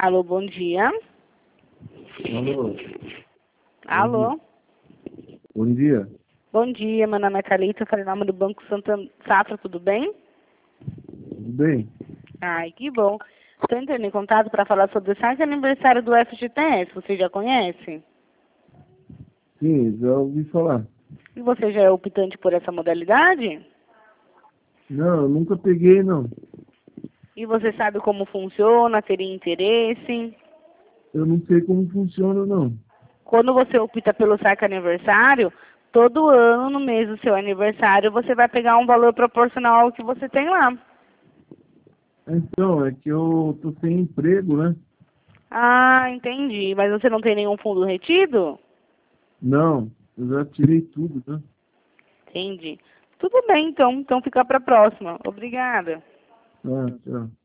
Alô, bom dia. Alô. Alô. Bom dia. Bom dia, meu nome é Thalita, eu falei em nome do Banco Safra, tudo bem? Tudo bem? Ai, que bom. Estou entrando em contato para falar sobre o site aniversário do FGTS, você já conhece? Sim, já ouvi falar. E você já é optante por essa modalidade? Não, eu nunca peguei, não. E você sabe como funciona, teria interesse? Eu não sei como funciona, não. Quando você opta pelo saque aniversário, todo ano, no mês do seu aniversário, você vai pegar um valor proporcional ao que você tem lá. Então, é que eu tô sem emprego, né? Ah, entendi. Mas você não tem nenhum fundo retido? Não, eu já tirei tudo, né? Entendi. Tudo bem, então. Então fica para a próxima. Obrigada. Ah, tchau.